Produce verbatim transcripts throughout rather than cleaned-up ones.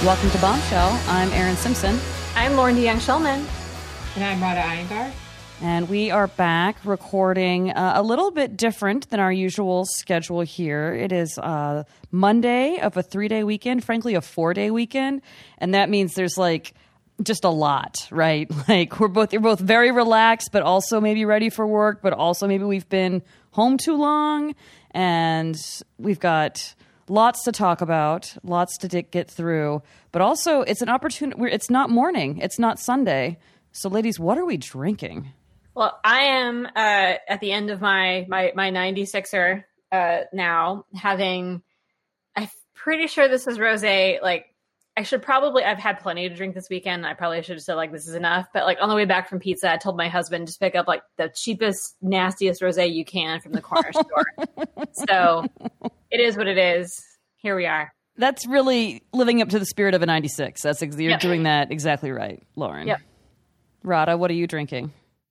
Welcome to Bombshell. I'm Erin Simpson. I'm Lauren DeYoung-Shulman. And I'm Rada Iyengar. And we are back recording uh, a little bit different than our usual schedule here. It is uh, Monday of a three-day weekend, frankly, a four-day weekend. And that means there's like just a lot, right? Like we're both, you're both very relaxed, but also maybe ready for work, but also maybe we've been home too long. And we've got lots to talk about, lots to get through. But also it's an opportunity. It's not morning. It's not Sunday. So ladies, what are we drinking? Well, I am uh, at the end of my my, my ninety-sixer uh, now, having, I'm pretty sure this is rosé. Like, I should probably, I've had plenty to drink this weekend. I probably should have said, like, this is enough. But, like, on the way back from pizza, I told my husband just pick up, like, the cheapest, nastiest rosé you can from the corner store. So, it is what it is. Here we are. That's really living up to the spirit of a ninety-six. That's You're yep. doing that exactly right, Lauren. Yep. Rada, what are you drinking?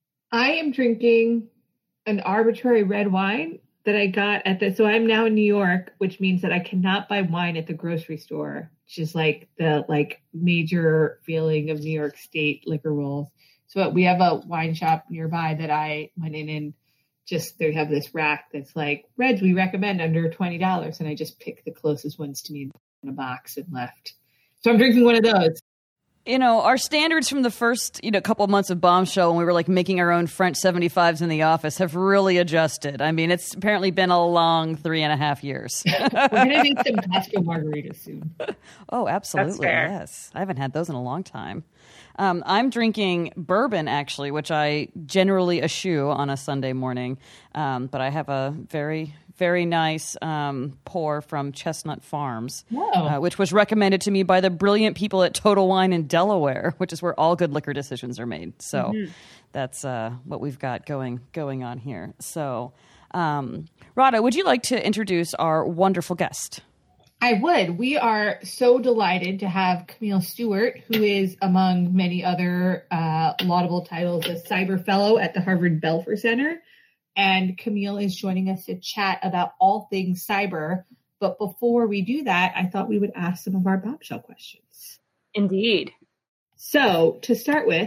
I am drinking an arbitrary red wine that I got at the, so I'm now in New York, which means that I cannot buy wine at the grocery store, which is like the like major feeling of New York State liquor rules. So we have a wine shop nearby that I went in and just, they have this rack that's like, reds we recommend under twenty dollars. And I just picked the closest ones to me in a box and left. So I'm drinking one of those. You know, our standards from the first, you know, couple of months of Bombshell when we were like making our own French seventy-fives in the office have really adjusted. I mean, it's apparently been a long three and a half years. We're going to need some Costco margaritas soon. Oh, absolutely. Yes. I haven't had those in a long time. Um, I'm drinking bourbon, actually, which I generally eschew on a Sunday morning. Um, but I have a very, very nice um, pour from Chestnut Farms, uh, which was recommended to me by the brilliant people at Total Wine in Delaware, which is where all good liquor decisions are made. So mm-hmm. that's uh, what we've got going going on here. So, um, Rada, would you like to introduce our wonderful guest? I would. We are so delighted to have Camille Stewart, who is, among many other uh, laudable titles, a cyber fellow at the Harvard Belfer Center. And Camille is joining us to chat about all things cyber. But before we do that, I thought we would ask some of our bombshell questions. Indeed. So to start with,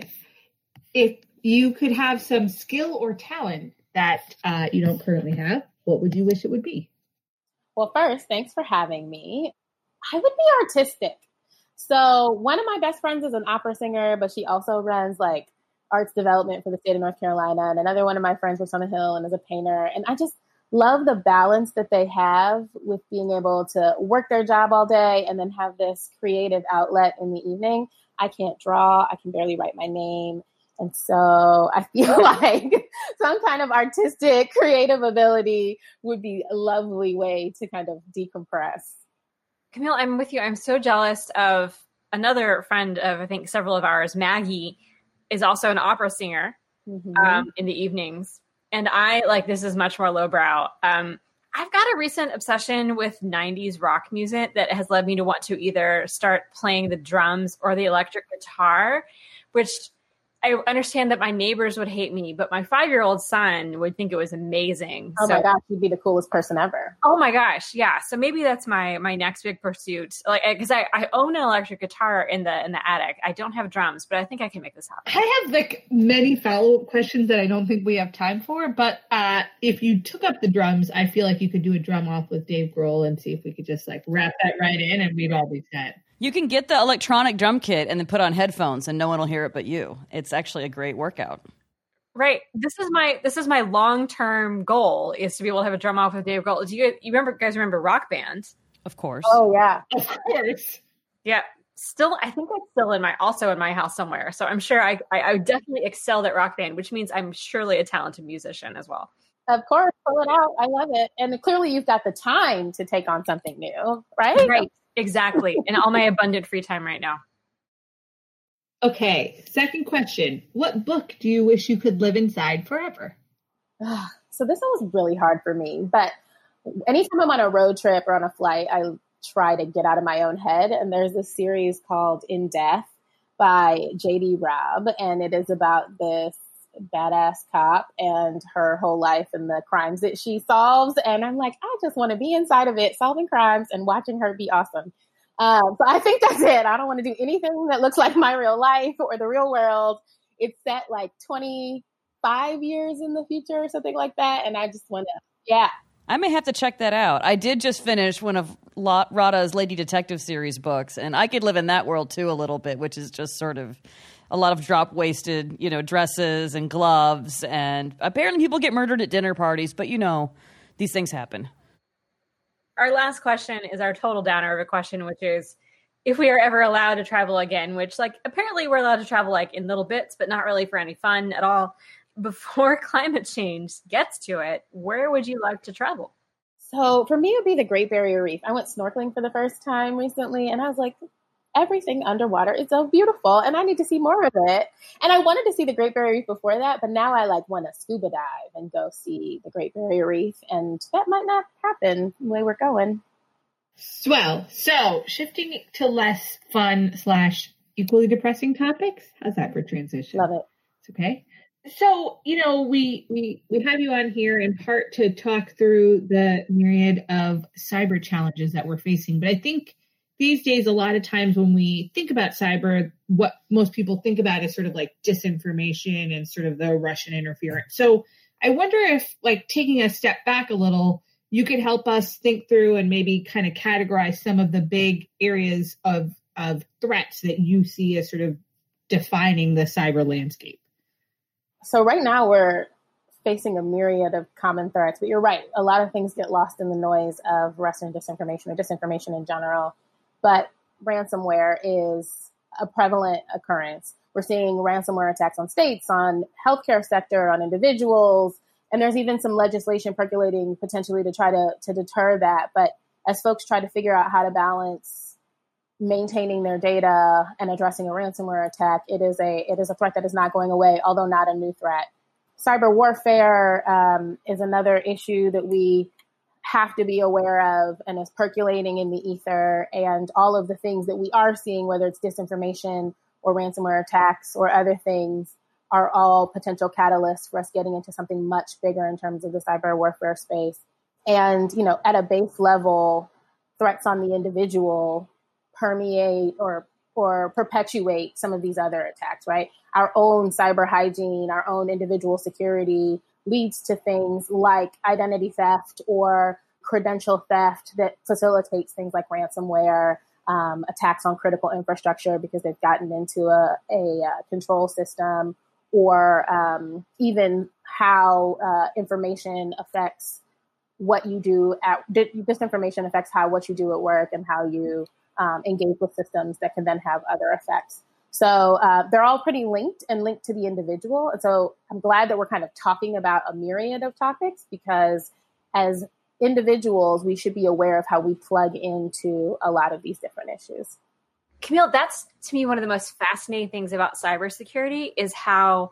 if you could have some skill or talent that uh, you don't currently have, what would you wish it would be? Well, first, thanks for having me. I would be artistic. So one of my best friends is an opera singer, but she also runs like arts development for the state of North Carolina. And another one of my friends was on the Hill and is a painter. And I just love the balance that they have with being able to work their job all day and then have this creative outlet in the evening. I can't draw. I can barely write my name. And so I feel like some kind of artistic, creative ability would be a lovely way to kind of decompress. Camille, I'm with you. I'm so jealous of another friend of, I think, several of ours. Maggie is also an opera singer mm-hmm. um, in the evenings. And I, like, this is much more lowbrow. Um, I've got a recent obsession with nineties rock music that has led me to want to either start playing the drums or the electric guitar, which I understand that my neighbors would hate me, but my five-year-old son would think it was amazing. Oh so, my gosh, you'd be the coolest person ever. Oh my gosh, yeah. So maybe that's my my next big pursuit. Like, because I, I own an electric guitar in the in the attic. I don't have drums, but I think I can make this happen. I have like many follow-up questions that I don't think we have time for. But uh, if you took up the drums, I feel like you could do a drum off with Dave Grohl and see if we could just like wrap that right in, and we'd all be set. You can get the electronic drum kit and then put on headphones and no one will hear it but you. It's actually a great workout. Right. This is my this is my long-term goal, is to be able to have a drum off with Dave Grohl. Do you, you remember guys remember Rock Band? Of course. Oh yeah. Of course. Yeah. Still, I think it's still in my also in my house somewhere. So I'm sure I I, I definitely excelled at Rock Band, which means I'm surely a talented musician as well. Of course, pull it out. I love it. And clearly you've got the time to take on something new, right? Right. Exactly. In all my abundant free time right now. Okay. Second question. What book do you wish you could live inside forever? So this one was really hard for me, but anytime I'm on a road trip or on a flight, I try to get out of my own head. And there's this series called In Death by J D Robb. And it is about this badass cop and her whole life and the crimes that she solves. And I'm like, I just want to be inside of it, solving crimes and watching her be awesome. Um, so I think that's it. I don't want to do anything that looks like my real life or the real world. It's set like twenty-five years in the future or something like that. And I just want to, yeah. I may have to check that out. I did just finish one of La- Radha's Lady Detective series books, and I could live in that world too a little bit, which is just sort of a lot of drop-waisted, you know, dresses and gloves, and apparently people get murdered at dinner parties, but you know, these things happen. Our last question is our total downer of a question, which is if we are ever allowed to travel again, which like apparently we're allowed to travel like in little bits, but not really for any fun at all. Before climate change gets to it, where would you like to travel? So for me, it would be the Great Barrier Reef. I went snorkeling for the first time recently, and I was like, everything underwater is so beautiful, and I need to see more of it. And I wanted to see the Great Barrier Reef before that, but now I like want to scuba dive and go see the Great Barrier Reef, and that might not happen the way we're going. Well, so shifting to less fun slash equally depressing topics. How's that for transition? Love it. It's okay. So, you know, we, we, we have you on here in part to talk through the myriad of cyber challenges that we're facing. But I think these days, a lot of times when we think about cyber, what most people think about is sort of like disinformation and sort of the Russian interference. So I wonder if, like, taking a step back a little, you could help us think through and maybe kind of categorize some of the big areas of, of threats that you see as sort of defining the cyber landscape. So right now we're facing a myriad of common threats, but you're right. A lot of things get lost in the noise of Russian disinformation or disinformation in general. But ransomware is a prevalent occurrence. We're seeing ransomware attacks on states, on healthcare sector, on individuals, and there's even some legislation percolating potentially to try to, to deter that. But as folks try to figure out how to balance maintaining their data and addressing a ransomware attack, it is a it is a threat that is not going away, although not a new threat. Cyber warfare um, is another issue that we have to be aware of and is percolating in the ether. And all of the things that we are seeing, whether it's disinformation or ransomware attacks or other things, are all potential catalysts for us getting into something much bigger in terms of the cyber warfare space. And, you know, at a base level, threats on the individual permeate or or perpetuate some of these other attacks, right? Our own cyber hygiene, our own individual security leads to things like identity theft or credential theft that facilitates things like ransomware, um, attacks on critical infrastructure because they've gotten into a, a, a control system, or um, even how uh, information affects what you do at disinformation affects how what you do at work and how you Um, engage with systems that can then have other effects. So uh, they're all pretty linked and linked to the individual. And so I'm glad that we're kind of talking about a myriad of topics, because as individuals, we should be aware of how we plug into a lot of these different issues. Camille, that's to me one of the most fascinating things about cybersecurity is how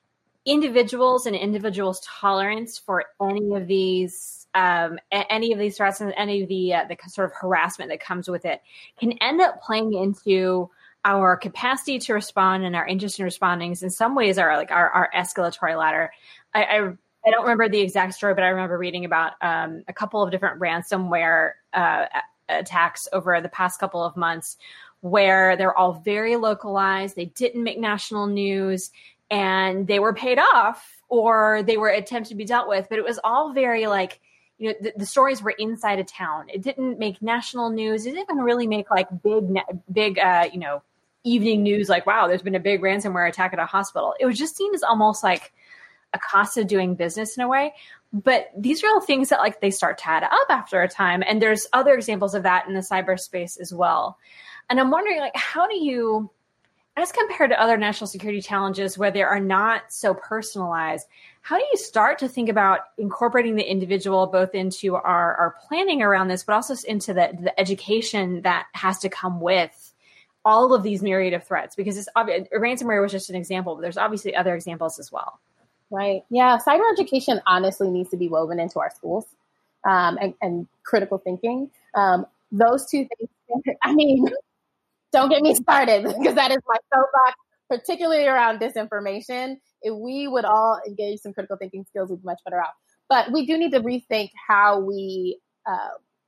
individuals and individuals' tolerance for any of these Um, any of these threats and any of the uh, the sort of harassment that comes with it can end up playing into our capacity to respond and our interest in responding. In some ways, are like our, our escalatory ladder. I, I I don't remember the exact story, but I remember reading about um, a couple of different ransomware uh, attacks over the past couple of months, where they're all very localized. They didn't make national news, and they were paid off or they were attempted to be dealt with. But it was all very like, you know, the, the stories were inside of town. It didn't make national news. It didn't even really make like big, big, uh, you know, evening news. Like, wow, there's been a big ransomware attack at a hospital. It was just seen as almost like a cost of doing business in a way. But these are all things that like they start to add up after a time. And there's other examples of that in the cyberspace as well. And I'm wondering, like, how do you, as compared to other national security challenges where they are not so personalized, how do you start to think about incorporating the individual both into our, our planning around this, but also into the, the education that has to come with all of these myriad of threats? Because it's obvious, ransomware was just an example, but there's obviously other examples as well. Right. Yeah. Cyber education honestly needs to be woven into our schools um, and, and critical thinking. Um, those two things, I mean, don't get me started, because that is my soapbox, particularly around disinformation. If we would all engage some critical thinking skills, we'd be much better off. But we do need to rethink how we uh,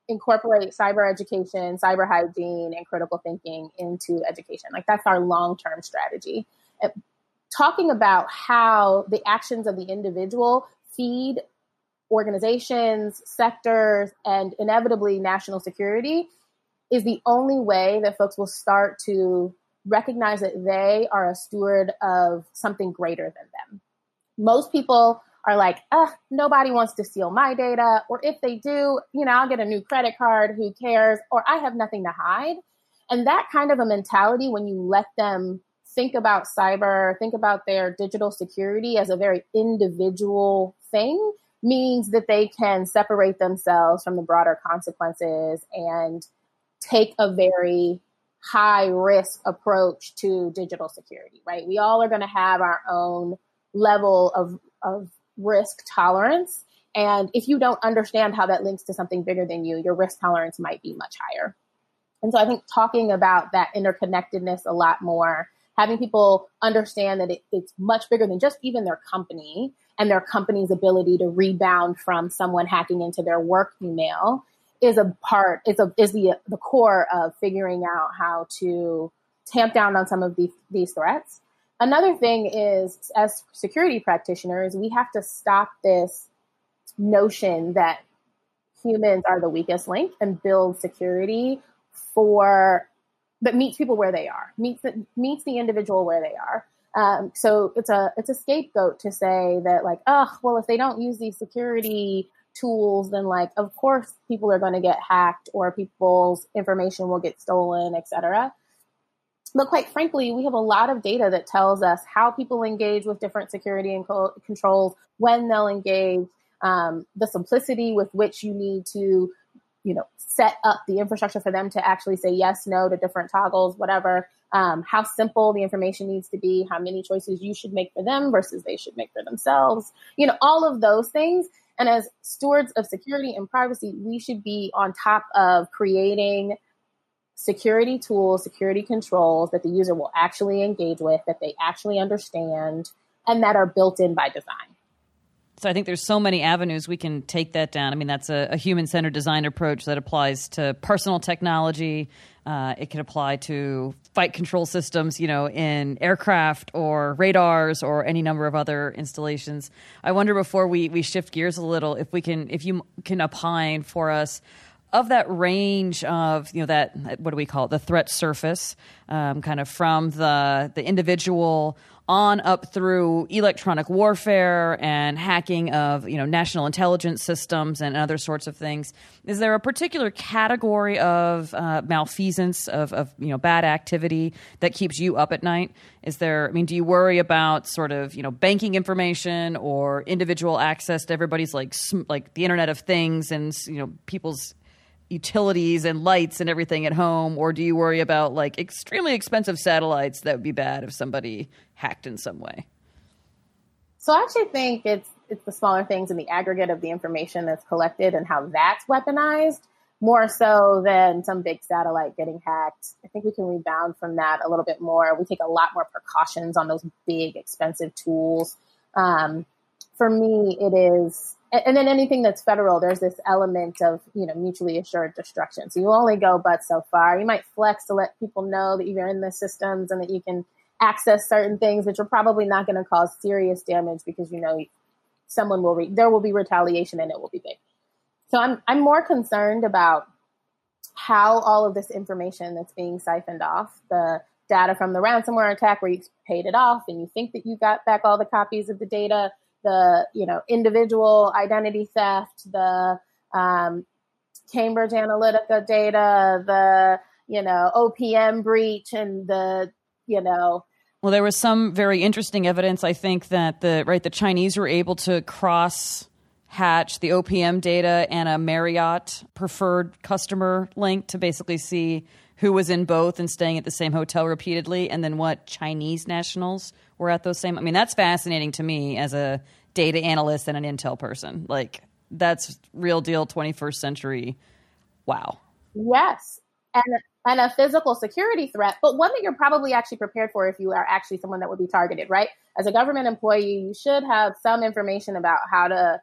incorporate cyber education, cyber hygiene, and critical thinking into education. Like that's our long-term strategy. Uh, talking about how the actions of the individual feed organizations, sectors, and inevitably national security is the only way that folks will start to recognize that they are a steward of something greater than them. Most people are like, ugh, nobody wants to steal my data. Or if they do, you know, I'll get a new credit card, who cares? Or I have nothing to hide. And that kind of a mentality, when you let them think about cyber, think about their digital security as a very individual thing, means that they can separate themselves from the broader consequences and take a very high risk approach to digital security, right? We all are going to have our own level of, of risk tolerance. And if you don't understand how that links to something bigger than you, your risk tolerance might be much higher. And so I think talking about that interconnectedness a lot more, having people understand that it, it's much bigger than just even their company and their company's ability to rebound from someone hacking into their work email is a part, is a is the the core of figuring out how to tamp down on some of these, these threats. Another thing is, as security practitioners, we have to stop this notion that humans are the weakest link and build security for that meets people where they are, meets the, meets the individual where they are. Um, so it's a it's a scapegoat to say that, like, oh, well, if they don't use these security tools, then, like, of course people are going to get hacked or people's information will get stolen, et cetera. But quite frankly, we have a lot of data that tells us how people engage with different security and co- controls, when they'll engage, um, the simplicity with which you need to, you know, set up the infrastructure for them to actually say yes, no to different toggles, whatever, um, how simple the information needs to be, how many choices you should make for them versus they should make for themselves, you know, all of those things. And as stewards of security and privacy, we should be on top of creating security tools, security controls that the user will actually engage with, that they actually understand, and that are built in by design. So I think there's so many avenues we can take that down. I mean, that's a, a human-centered design approach that applies to personal technology. Uh, it can apply to flight control systems, you know, in aircraft or radars or any number of other installations. I wonder, before we, we shift gears a little, if we can, if you can opine for us of that range of, you know, that, what do we call it, the threat surface, um, kind of from the the individual on up through electronic warfare and hacking of, you know, national intelligence systems and other sorts of things. Is there a particular category of uh, malfeasance, of, of, you know, bad activity that keeps you up at night? Is there, I mean, do you worry about sort of, you know, banking information or individual access to everybody's, like, sm- like the Internet of Things and, you know, people's utilities and lights and everything at home? Or do you worry about, like, extremely expensive satellites that would be bad if somebody hacked in some way? So I actually think it's it's the smaller things in the aggregate of the information that's collected and how that's weaponized, more so than some big satellite getting hacked. I think we can rebound from that a little bit more. We take a lot more precautions on those big, expensive tools. Um, for me, it is... And then anything that's federal, there's this element of, you know, mutually assured destruction. So you only go but so far. You might flex to let people know that you're in the systems and that you can access certain things, which are probably not going to cause serious damage because, you know, someone will, re- there will be retaliation and it will be big. So I'm, I'm more concerned about how all of this information that's being siphoned off, the data from the ransomware attack where you paid it off and you think that you got back all the copies of the data, the, you know, individual identity theft, the um, Cambridge Analytica data, the, you know, O P M breach, and the, you know. Well, there was some very interesting evidence, I think, that the, right, the Chinese were able to cross hatch the O P M data and a Marriott preferred customer link to basically see who was in both and staying at the same hotel repeatedly, and then what Chinese nationals were at those same. I mean, that's fascinating to me as a data analyst and an intel person. Like, that's real deal twenty-first century. Wow. Yes. And, and a physical security threat, but one that you're probably actually prepared for if you are actually someone that would be targeted, right? As a government employee, you should have some information about how to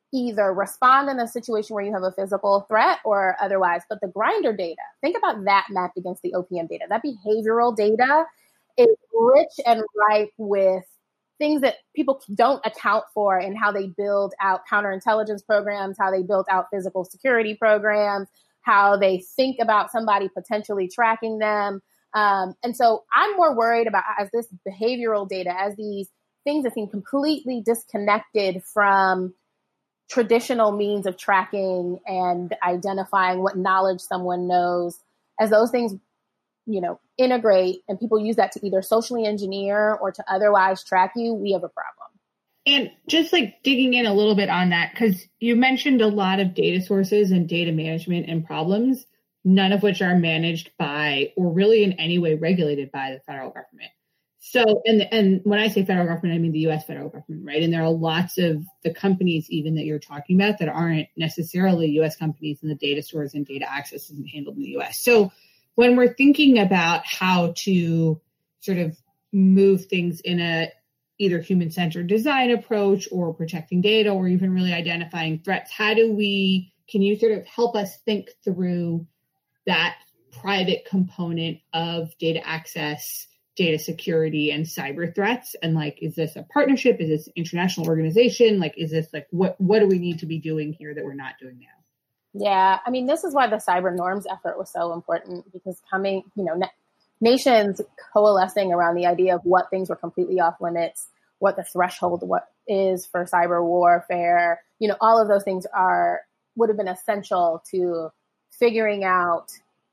either respond in a situation where you have a physical threat or otherwise. But the Grindr data, think about that mapped against the O P M data. That behavioral data is rich and ripe with things that people don't account for in how they build out counterintelligence programs, how they build out physical security programs, how they think about somebody potentially tracking them. Um, and so I'm more worried about as this behavioral data, as these things that seem completely disconnected from traditional means of tracking and identifying what knowledge someone knows, as those things, you know, integrate and people use that to either socially engineer or to otherwise track you, we have a problem. And just like digging in a little bit on that, because you mentioned a lot of data sources and data management and problems, none of which are managed by or really in any way regulated by the federal government. So, and and when I say federal government, I mean the U S federal government, right? And there are lots of the companies even that you're talking about that aren't necessarily U S companies, and the data stores and data access isn't handled in the U S. So when we're thinking about how to sort of move things in a either human-centered design approach or protecting data or even really identifying threats, how do we, can you sort of help us think through that private component of data access, data security, and cyber threats? And like, is this a partnership? Is this an international organization? Like, is this like, what, what do we need to be doing here that we're not doing now? Yeah, I mean, this is why the cyber norms effort was so important, because coming, you know, na- nations coalescing around the idea of what things were completely off limits, what the threshold what is for cyber warfare, you know, all of those things are, would have been essential to figuring out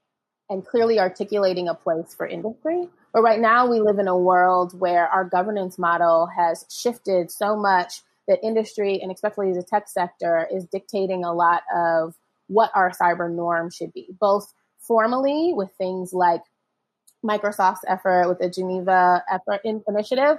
and clearly articulating a place for industry. But right now we live in a world where our governance model has shifted so much that industry, and especially the tech sector, is dictating a lot of what our cyber norm should be, both formally with things like Microsoft's effort with the Geneva effort in, initiative,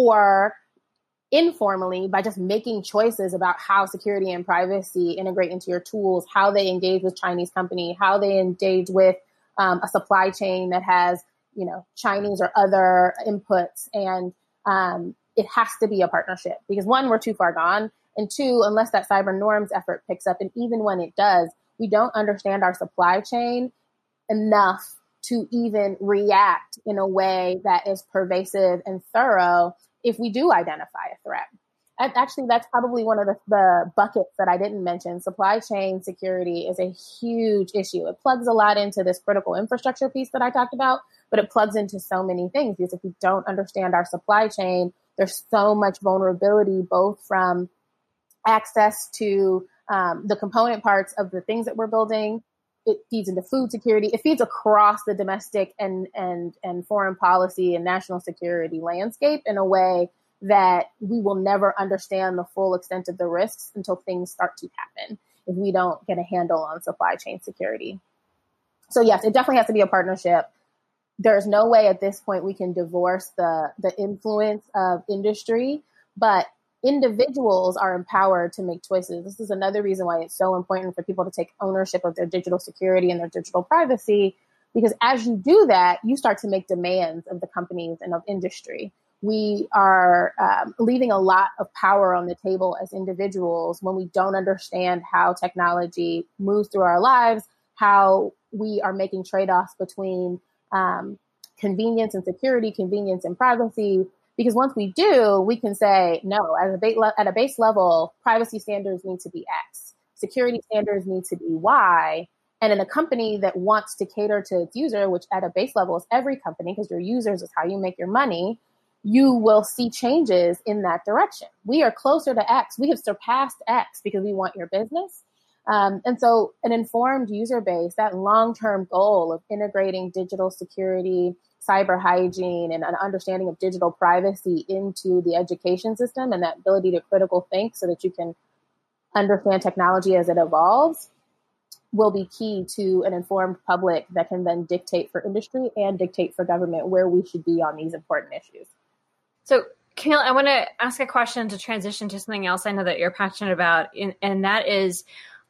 or informally by just making choices about how security and privacy integrate into your tools, how they engage with Chinese company, how they engage with um, a supply chain that has, you know, Chinese or other inputs. And um, it has to be a partnership because one, we're too far gone. And two, unless that cyber norms effort picks up, and even when it does, we don't understand our supply chain enough to even react in a way that is pervasive and thorough if we do identify a threat. And actually, that's probably one of the, the buckets that I didn't mention. Supply chain security is a huge issue. It plugs a lot into this critical infrastructure piece that I talked about, but it plugs into so many things because if we don't understand our supply chain, there's so much vulnerability, both from access to um, the component parts of the things that we're building. It feeds into food security. It feeds across the domestic and, and, and foreign policy and national security landscape in a way that we will never understand the full extent of the risks until things start to happen if we don't get a handle on supply chain security. So yes, it definitely has to be a partnership. There's no way at this point we can divorce the, the influence of industry, but individuals are empowered to make choices. This is another reason why it's so important for people to take ownership of their digital security and their digital privacy, because as you do that, you start to make demands of the companies and of industry. We are um, leaving a lot of power on the table as individuals when we don't understand how technology moves through our lives, how we are making trade-offs between um, convenience and security, convenience and privacy. Because once we do, we can say, no, at a, ba- at a base level, privacy standards need to be X, security standards need to be Y. And in a company that wants to cater to its user, which at a base level is every company, because your users is how you make your money, you will see changes in that direction. We are closer to X. We have surpassed X because we want your business. Um, and so an informed user base, that long-term goal of integrating digital security, cyber hygiene, and an understanding of digital privacy into the education system, and that ability to critical think so that you can understand technology as it evolves, will be key to an informed public that can then dictate for industry and dictate for government where we should be on these important issues. So, Camille, I want to ask a question to transition to something else I know that you're passionate about, and, and that is,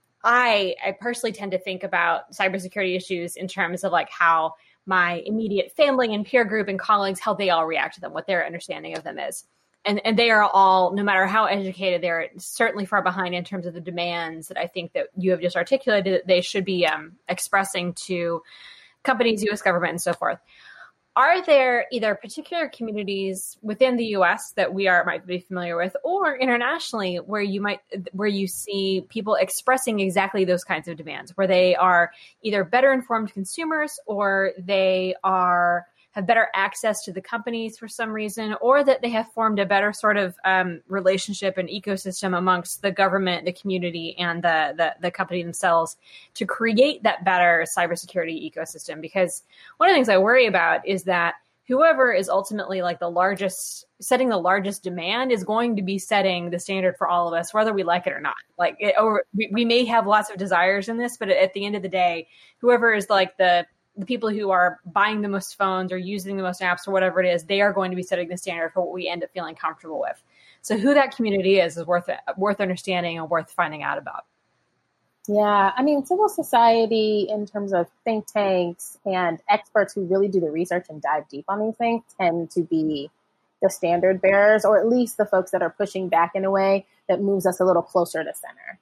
I, I personally tend to think about cybersecurity issues in terms of like how my immediate family and peer group and colleagues, how they all react to them, what their understanding of them is. and, and they are all, no matter how educated, they're certainly far behind in terms of the demands that I think that you have just articulated that they should be um, expressing to companies, U S government, and so forth. Are there either particular communities within the U S that we are might be familiar with, or internationally where you might where you see people expressing exactly those kinds of demands, where they are either better informed consumers, or they are have better access to the companies for some reason, or that they have formed a better sort of um, relationship and ecosystem amongst the government, the community, and the, the the company themselves to create that better cybersecurity ecosystem? Because one of the things I worry about is that whoever is ultimately like the largest, setting the largest demand is going to be setting the standard for all of us, whether we like it or not. Like, it, or we, we may have lots of desires in this, but at the end of the day, whoever is like the the people who are buying the most phones or using the most apps or whatever it is, they are going to be setting the standard for what we end up feeling comfortable with. So who that community is is worth worth understanding and worth finding out about. Yeah, I mean, civil society in terms of think tanks and experts who really do the research and dive deep on these things tend to be the standard bearers, or at least the folks that are pushing back in a way that moves us a little closer to center.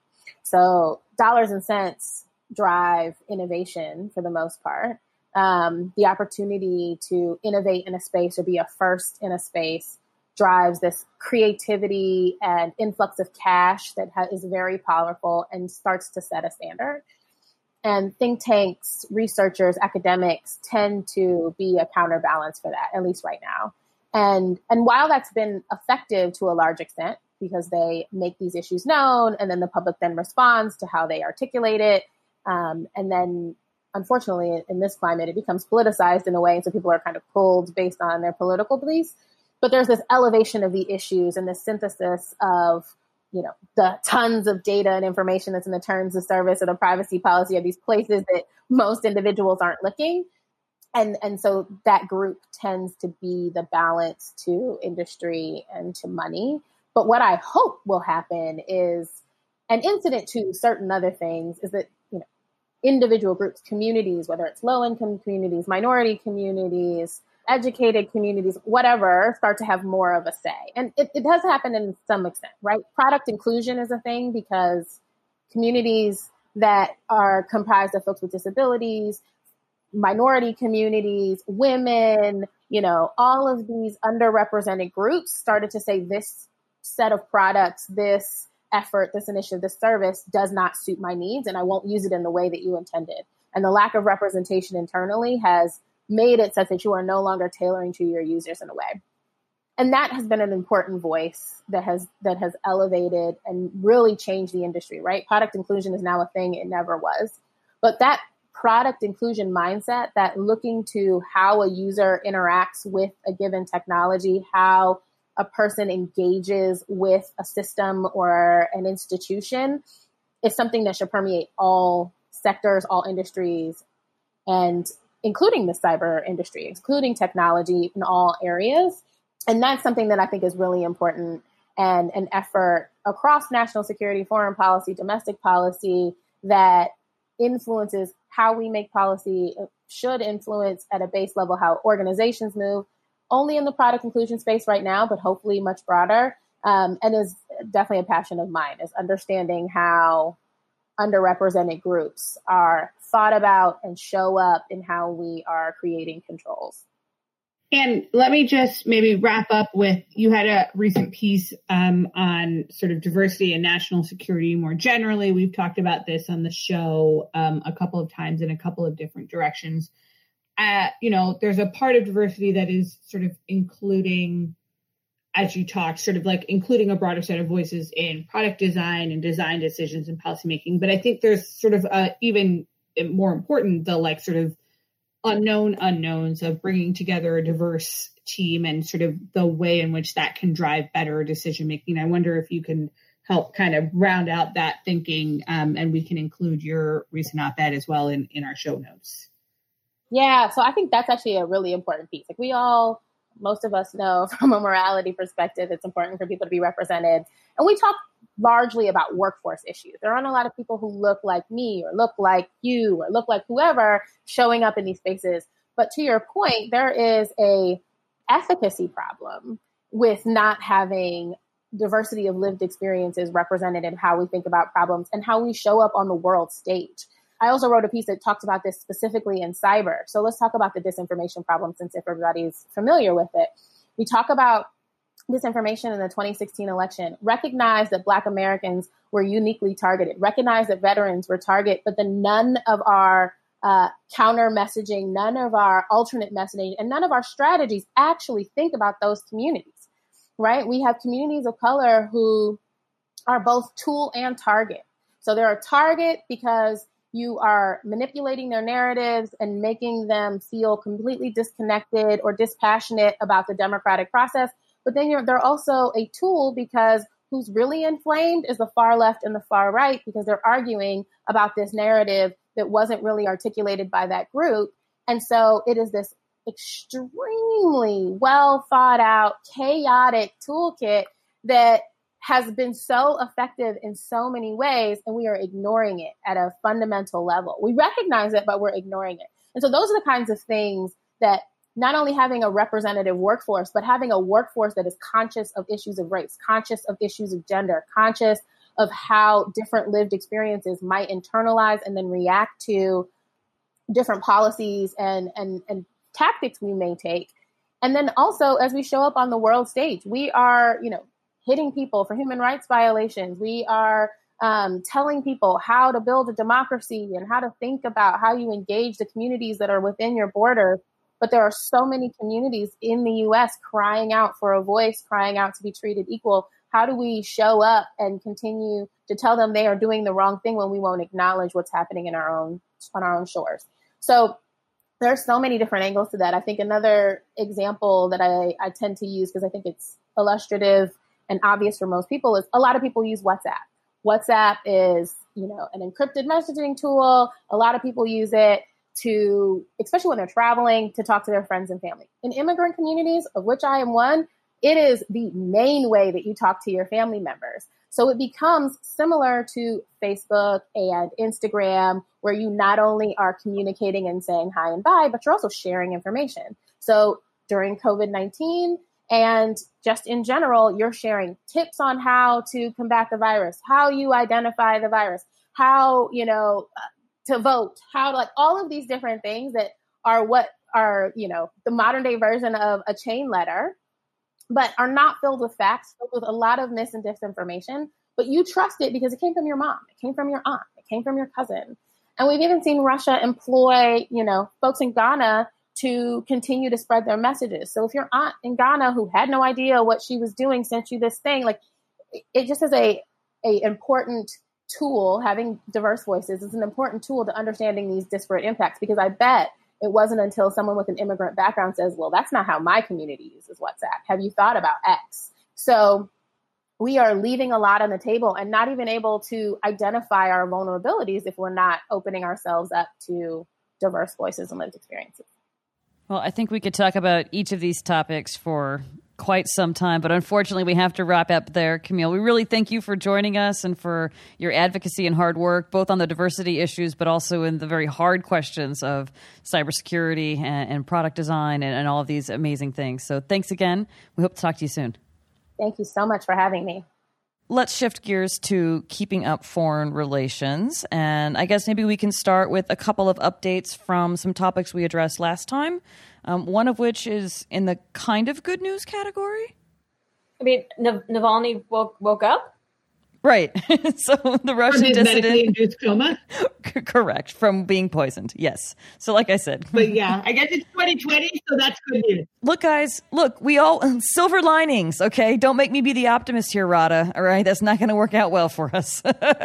So dollars and cents drive innovation for the most part. Um, the opportunity to innovate in a space or be a first in a space drives this creativity and influx of cash that ha- is very powerful and starts to set a standard. And think tanks, researchers, academics tend to be a counterbalance for that, at least right now. And, and while that's been effective to a large extent, because they make these issues known and then the public then responds to how they articulate it, Um, and then, unfortunately, in this climate, it becomes politicized in a way. And so people are kind of pulled based on their political beliefs. But there's this elevation of the issues and this synthesis of, you know, the tons of data and information that's in the terms of service or the privacy policy of these places that most individuals aren't looking. And, and so that group tends to be the balance to industry and to money. But what I hope will happen is an incident to certain other things is that, you know, individual groups, communities, whether it's low-income communities, minority communities, educated communities, whatever, start to have more of a say. And it, it does happen in some extent, right? Product inclusion is a thing because communities that are comprised of folks with disabilities, minority communities, women, you know, all of these underrepresented groups started to say this set of products, this effort, this initiative, this service does not suit my needs, and I won't use it in the way that you intended. And the lack of representation internally has made it such that you are no longer tailoring to your users in a way. And that has been an important voice that has that has elevated and really changed the industry, right? Product inclusion is now a thing it never was. But that product inclusion mindset, that looking to how a user interacts with a given technology, how a person engages with a system or an institution, is something that should permeate all sectors, all industries, and including the cyber industry, including technology in all areas. And that's something that I think is really important, and an effort across national security, foreign policy, domestic policy that influences how we make policy, should influence at a base level how organizations move, only in the product inclusion space right now, but hopefully much broader, um, and is definitely a passion of mine, is understanding how underrepresented groups are thought about and show up in how we are creating controls. And let me just maybe wrap up with, you had a recent piece um, on sort of diversity and national security more generally. We've talked about this on the show um, a couple of times in a couple of different directions. Uh, you know, there's a part of diversity that is sort of including, as you talked, sort of like including a broader set of voices in product design and design decisions and policymaking. But I think there's sort of uh, even more important, the like sort of unknown unknowns of bringing together a diverse team and sort of the way in which that can drive better decision making. I wonder if you can help kind of round out that thinking, um, and we can include your recent op-ed as well in, in our show notes. Yeah, so I think that's actually a really important piece. Like, we all, most of us know from a morality perspective, it's important for people to be represented. And we talk largely about workforce issues. There aren't a lot of people who look like me or look like you or look like whoever showing up in these spaces. But to your point, there is a efficacy problem with not having diversity of lived experiences represented in how we think about problems and how we show up on the world stage. I also wrote a piece that talked about this specifically in cyber. So let's talk about the disinformation problem, since everybody's familiar with it. We talk about disinformation in the twenty sixteen election, recognize that Black Americans were uniquely targeted, recognize that veterans were targeted, but then none of our uh, counter messaging, none of our alternate messaging, and none of our strategies actually think about those communities. Right? We have communities of color who are both tool and target. So they're a target because you are manipulating their narratives and making them feel completely disconnected or dispassionate about the democratic process. But then you're, they're also a tool because who's really inflamed is the far left and the far right, because they're arguing about this narrative that wasn't really articulated by that group. And so it is this extremely well thought out, chaotic toolkit that has been so effective in so many ways, and we are ignoring it at a fundamental level. We recognize it, but we're ignoring it. And so those are the kinds of things that not only having a representative workforce, but having a workforce that is conscious of issues of race, conscious of issues of gender, conscious of how different lived experiences might internalize and then react to different policies and, and, and tactics we may take. And then also, as we show up on the world stage, we are, you know, hitting people for human rights violations. We are um, telling people how to build a democracy and how to think about how you engage the communities that are within your borders. But there are so many communities in the U S crying out for a voice, crying out to be treated equal. How do we show up and continue to tell them they are doing the wrong thing when we won't acknowledge what's happening in our own on our own shores? So there are so many different angles to that. I think another example that I, I tend to use, because I think it's illustrative and obvious for most people, is a lot of people use WhatsApp. WhatsApp is, you know, an encrypted messaging tool. A lot of people use it to, especially when they're traveling, to talk to their friends and family. In immigrant communities, of which I am one, it is the main way that you talk to your family members. So it becomes similar to Facebook and Instagram, where you not only are communicating and saying hi and bye, but you're also sharing information. So during COVID nineteen and just in general, you're sharing tips on how to combat the virus, how you identify the virus, how, you know, to vote, how to, like, all of these different things that are what are, you know, the modern day version of a chain letter, but are not filled with facts, filled with a lot of mis and disinformation. But you trust it because it came from your mom, it came from your aunt, it came from your cousin. And we've even seen Russia employ, you know, folks in Ghana to continue to spread their messages. So if your aunt in Ghana, who had no idea what she was doing, sent you this thing, like, it just is a, a important tool. Having diverse voices is an important tool to understanding these disparate impacts, because I bet it wasn't until someone with an immigrant background says, well, that's not how my community uses WhatsApp. Have you thought about X? So we are leaving a lot on the table and not even able to identify our vulnerabilities if we're not opening ourselves up to diverse voices and lived experiences. Well, I think we could talk about each of these topics for quite some time, but unfortunately we have to wrap up there. Camille, we really thank you for joining us and for your advocacy and hard work, both on the diversity issues, but also in the very hard questions of cybersecurity and, and product design and, and all of these amazing things. So thanks again. We hope to talk to you soon. Thank you so much for having me. Let's shift gears to keeping up foreign relations. And I guess maybe we can start with a couple of updates from some topics we addressed last time, um, one of which is in the kind of good news category. I mean, Nav- Navalny woke, woke up? Right. So the Russian From his dissident... medically induced coma? Correct. From being poisoned. Yes. So like I said. But yeah, I guess it's twenty twenty, so that's good news. Look, guys, look, we all... Silver linings, okay? Don't make me be the optimist here, Rada. All right? That's not going to work out well for us.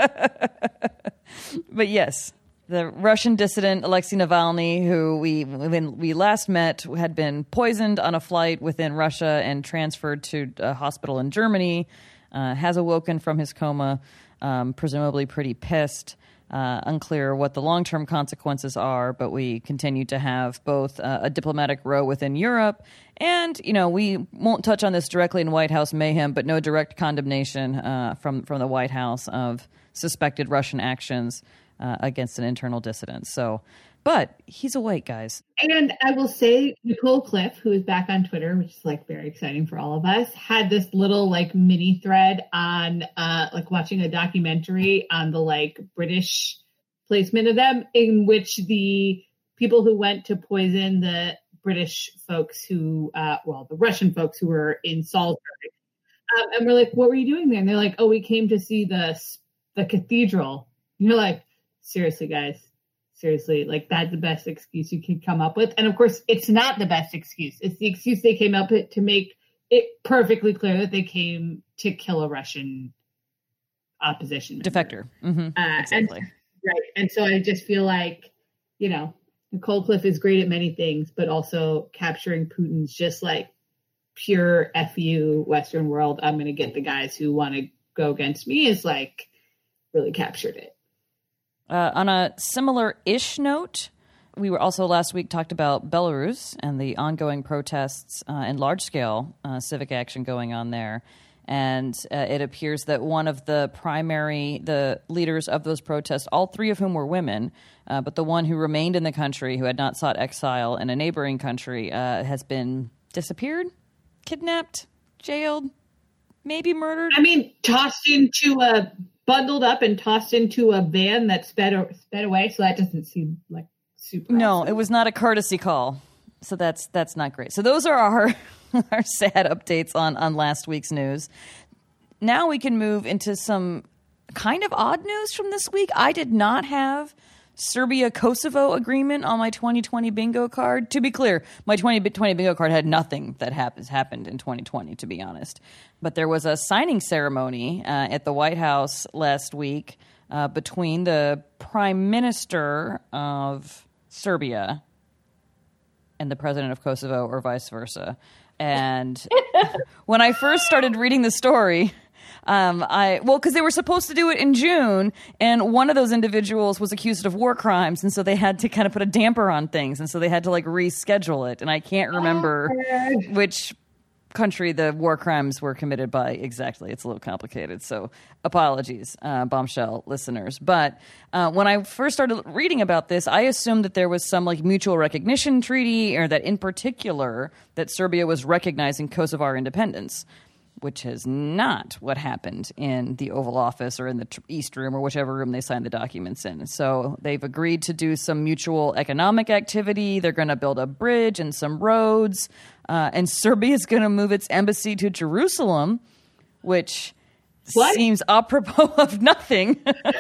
But yes, the Russian dissident Alexei Navalny, who we, when we last met, had been poisoned on a flight within Russia and transferred to a hospital in Germany, Uh, has awoken from his coma, um, presumably pretty pissed. Uh, unclear what the long-term consequences are, but we continue to have both uh, a diplomatic row within Europe and, you know, we won't touch on this directly in White House mayhem, but no direct condemnation uh, from, from the White House of suspected Russian actions uh, against an internal dissident. So, but he's a white, guys. And I will say Nicole Cliff, who is back on Twitter, which is like very exciting for all of us, had this little like mini thread on uh, like watching a documentary on the like British placement of them, in which the people who went to poison the British folks who, uh, well, the Russian folks who were in Salisbury, um, and we're like, what were you doing there? And they're like, oh, we came to see the the cathedral. And you're like, seriously, guys. Seriously, like that's the best excuse you could come up with. And of course, it's not the best excuse. It's the excuse they came up with to make it perfectly clear that they came to kill a Russian opposition member. Defector. Mm-hmm. Uh, exactly. And, right. And so I just feel like, you know, Nicole Cliff is great at many things, but also capturing Putin's just like pure F U Western world. I'm going to get the guys who want to go against me is like really captured it. Uh, on a similar-ish note, we were also last week talked about Belarus and the ongoing protests uh, and large-scale uh, civic action going on there. And uh, it appears that one of the primary, the leaders of those protests, all three of whom were women, uh, but the one who remained in the country, who had not sought exile in a neighboring country, uh, has been disappeared, kidnapped, jailed, maybe murdered. I mean, tossed into a... bundled up and tossed into a van that sped sped away. So that doesn't seem like super. No, awesome. It was not a courtesy call. So that's that's not great. So those are our our sad updates on on last week's news. Now we can move into some kind of odd news from this week. I did not have Serbia-Kosovo agreement on my twenty twenty bingo card. To be clear, my twenty twenty bingo card had nothing that has happened in twenty twenty, to be honest. But there was a signing ceremony uh, at the White House last week uh, between the Prime Minister of Serbia and the President of Kosovo, or vice versa. And when I first started reading the story... Um, I well, because they were supposed to do it in June, and one of those individuals was accused of war crimes, and so they had to kind of put a damper on things, and so they had to like reschedule it. And I can't remember oh, which country the war crimes were committed by exactly. It's a little complicated, so apologies, uh, bombshell listeners. But uh, when I first started reading about this, I assumed that there was some like mutual recognition treaty, or that in particular that Serbia was recognizing Kosovar independence, which is not what happened in the Oval Office or in the East Room or whichever room they signed the documents in. So they've agreed to do some mutual economic activity. They're going to build a bridge and some roads. Uh, and Serbia is going to move its embassy to Jerusalem, which what? seems apropos of nothing.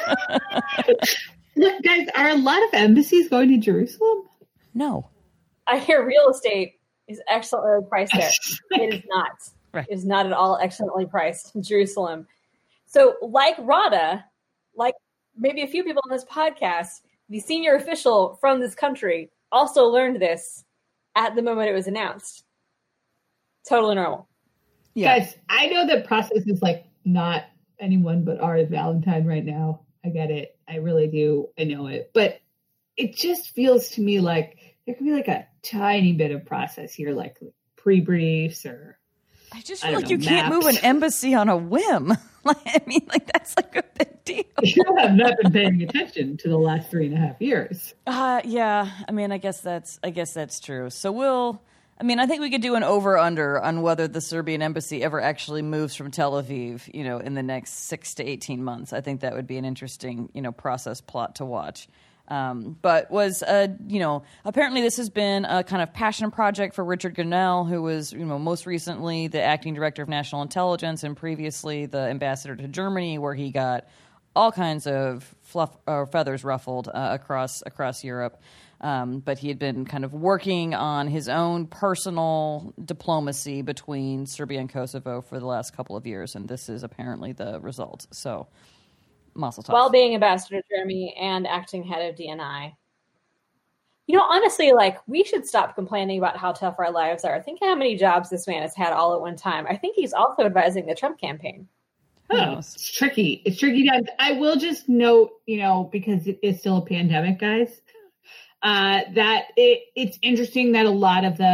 Look, guys, are a lot of embassies going to Jerusalem? No. I hear real estate is excellently priced there. It is not. Right. Is not at all excellently priced in Jerusalem. So like Rada, like maybe a few people on this podcast, the senior official from this country also learned this at the moment it was announced. Totally normal. Yeah. Guys, I know that process is like not anyone but ours Valentine right now. I get it. I really do. I know it. But it just feels to me like there could be like a tiny bit of process here, like pre-briefs or I just feel I like know, you maps. Can't move an embassy on a whim. Like, I mean, like that's like a big deal. You have not been paying attention to the last three and a half years. Uh, yeah. I mean, I guess that's I guess that's true. So we'll. I mean, I think we could do an over-under on whether the Serbian embassy ever actually moves from Tel Aviv, you know, in the next six to eighteen months. I think that would be an interesting, you know, process plot to watch. Um, but was, uh, you know, apparently this has been a kind of passion project for Richard Grenell, who was, you know, most recently the acting director of national intelligence and previously the ambassador to Germany, where he got all kinds of fluff or feathers ruffled uh, across across Europe. Um, but he had been kind of working on his own personal diplomacy between Serbia and Kosovo for the last couple of years, and this is apparently the result. So. While being ambassador to Germany and acting head of D N I. You know, honestly, like, we should stop complaining about how tough our lives are. Think how many jobs this man has had all at one time. I think he's also advising the Trump campaign. Oh, it's tricky. It's tricky. I will just note, you know, because it is still a pandemic, guys, uh, that it, it's interesting that a lot of the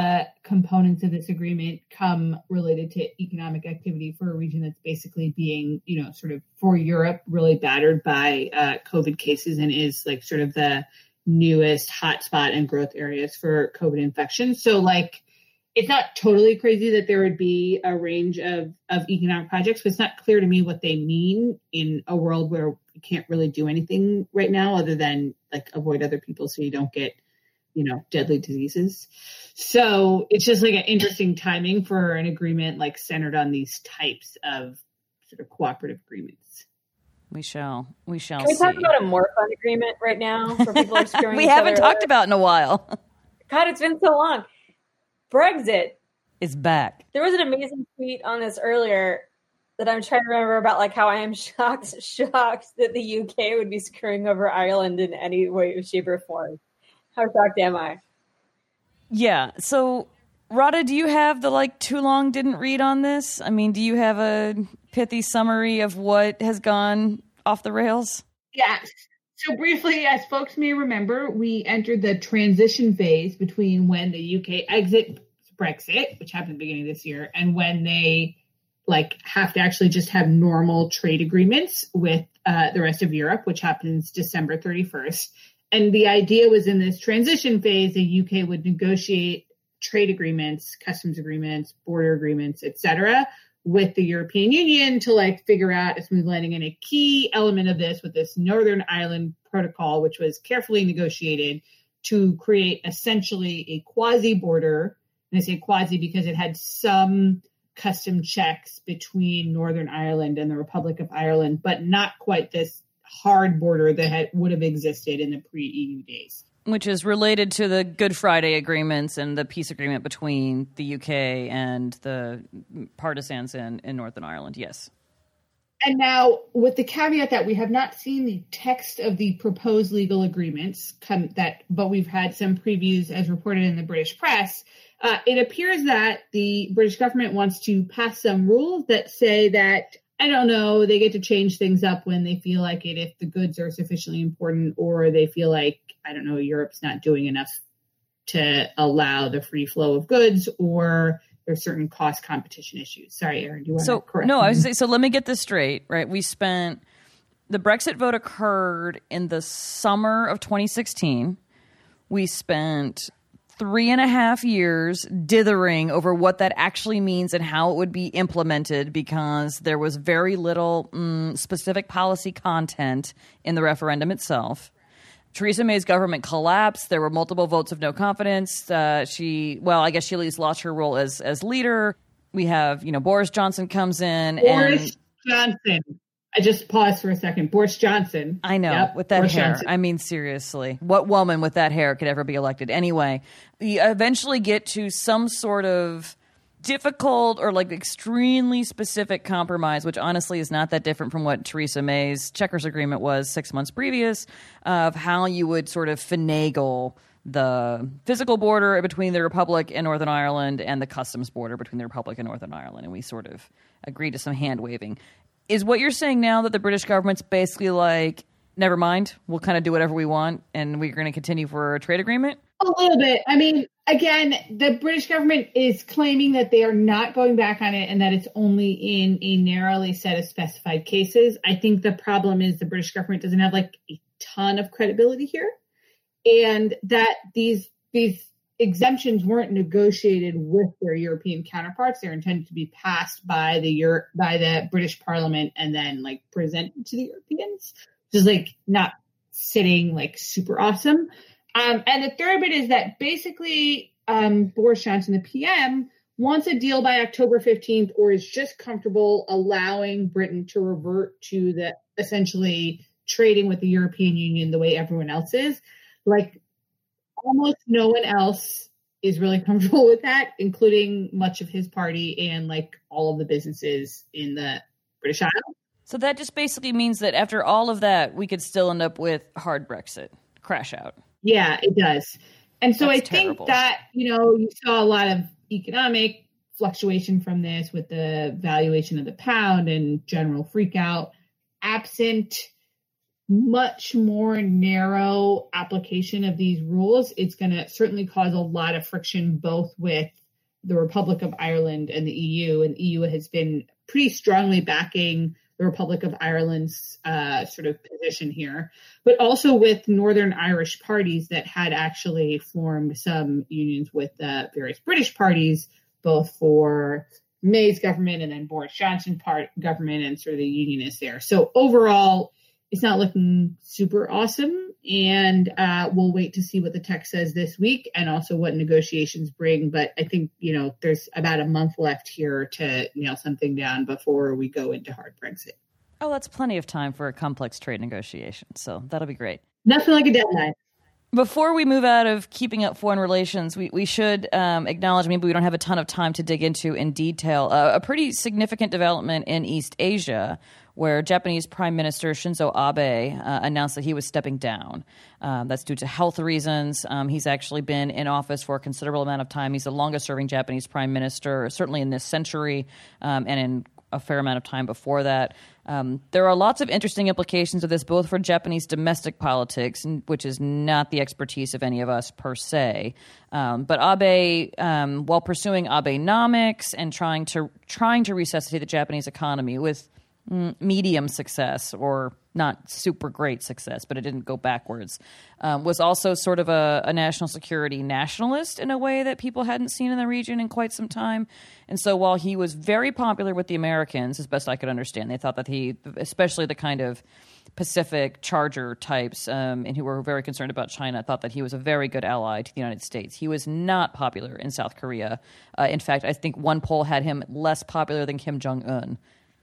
components of this agreement come related to economic activity for a region that's basically being, you know, sort of for Europe, really battered by uh, COVID cases and is like sort of the newest hotspot and growth areas for COVID infections. So like, it's not totally crazy that there would be a range of, of economic projects, but it's not clear to me what they mean in a world where you can't really do anything right now other than like avoid other people so you don't get, you know, deadly diseases. So it's just like an interesting timing for an agreement like centered on these types of sort of cooperative agreements. We shall. We shall Can we see. talk about a more fun agreement right now where people are screwing we each haven't other talked over? about in a while. God, it's been so long. Brexit. It's back. There was an amazing tweet on this earlier that I'm trying to remember about like how I am shocked, shocked that the U K would be screwing over Ireland in any way, shape, or form. How shocked am I? Yeah. So, Radha, do you have the like too long didn't read on this? I mean, do you have a pithy summary of what has gone off the rails? Yes. So briefly, as folks may remember, we entered the transition phase between when the U K exits Brexit, which happened at the beginning of this year, and when they like have to actually just have normal trade agreements with uh, the rest of Europe, which happens December thirty-first. And the idea was in this transition phase, the U K would negotiate trade agreements, customs agreements, border agreements, et cetera, with the European Union to like figure out a smooth landing. And a key element of this with this Northern Ireland Protocol, which was carefully negotiated to create essentially a quasi border. And I say quasi because it had some custom checks between Northern Ireland and the Republic of Ireland, but not quite this hard border that had, would have existed in the pre-E U days. Which is related to the Good Friday agreements and the peace agreement between the U K and the partisans in, in Northern Ireland, yes. And now, with the caveat that we have not seen the text of the proposed legal agreements, come that, but we've had some previews as reported in the British press, uh, it appears that the British government wants to pass some rules that say that, I don't know, they get to change things up when they feel like it, if the goods are sufficiently important, or they feel like, I don't know, Europe's not doing enough to allow the free flow of goods, or there's certain cost competition issues. Sorry, Erin, do you want so, to correct No, me? I was going to say, so let me get this straight, right? We spent, the Brexit vote occurred in the summer of twenty sixteen. We spent three and a half years dithering over what that actually means and how it would be implemented because there was very little mm, specific policy content in the referendum itself. Theresa May's government collapsed. There were multiple votes of no confidence. Uh, she, well, I guess she at least lost her role as as leader. We have, you know, Boris Johnson comes in. Boris and Johnson. I just paused for a second. Boris Johnson. I know, Yep, with that Boris hair. Johnson. I mean, seriously, what woman with that hair could ever be elected? Anyway, we eventually get to some sort of difficult or like extremely specific compromise, which honestly is not that different from what Theresa May's Chequers agreement was six months previous, of how you would sort of finagle the physical border between the Republic and Northern Ireland and the customs border between the Republic and Northern Ireland. And we sort of agreed to some hand waving. Is what you're saying now that the British government's basically like, never mind, we'll kind of do whatever we want and we're going to continue for a trade agreement? A little bit. I mean, again, the British government is claiming that they are not going back on it and that it's only in a narrowly set of specified cases. I think the problem is the British government doesn't have like a ton of credibility here, and that these these exemptions weren't negotiated with their European counterparts. They're intended to be passed by the Euro- by the British Parliament and then like presented to the Europeans, which is like not sitting like super awesome. Um, and the third bit is that basically um, Boris Johnson, the P M, wants a deal by October fifteenth, or is just comfortable allowing Britain to revert to the essentially trading with the European Union the way everyone else is. Like almost no one else is really comfortable with that, including much of his party and like all of the businesses in the British Isles. So that just basically means that after all of that, we could still end up with hard Brexit, crash out. Yeah, it does. And so That's I think terrible. that, you know, you saw a lot of economic fluctuation from this with the valuation of the pound and general freakout. Absent much more narrow application of these rules, it's going to certainly cause a lot of friction both with the Republic of Ireland and the E U, and the E U has been pretty strongly backing the Republic of Ireland's uh, sort of position here, but also with Northern Irish parties that had actually formed some unions with uh, various British parties, both for May's government and then Boris Johnson part government and sort of the unionists there. So overall, it's not looking super awesome, and uh, we'll wait to see what the text says this week and also what negotiations bring. But I think, you know, there's about a month left here to nail something down before we go into hard Brexit. Oh, that's plenty of time for a complex trade negotiation, so that'll be great. Nothing like a deadline. Before we move out of keeping up foreign relations, we, we should um, acknowledge, maybe we don't have a ton of time to dig into in detail, uh, a pretty significant development in East Asia, where Japanese Prime Minister Shinzo Abe uh, announced that he was stepping down. Um, that's due to health reasons. Um, he's actually been in office for a considerable amount of time. He's the longest-serving Japanese prime minister, certainly in this century, um, and in a fair amount of time before that. Um, there are lots of interesting implications of this, both for Japanese domestic politics, which is not the expertise of any of us per se. Um, but Abe, um, while pursuing Abenomics and trying to trying to resuscitate the Japanese economy with mm, medium success, or not super great success, but it didn't go backwards, um, was also sort of a, a national security nationalist in a way that people hadn't seen in the region in quite some time. And so while he was very popular with the Americans, as best I could understand, they thought that he, especially the kind of Pacific charger types um, and who were very concerned about China, thought that he was a very good ally to the United States. He was not popular in South Korea. Uh, in fact, I think one poll had him less popular than Kim Jong-un.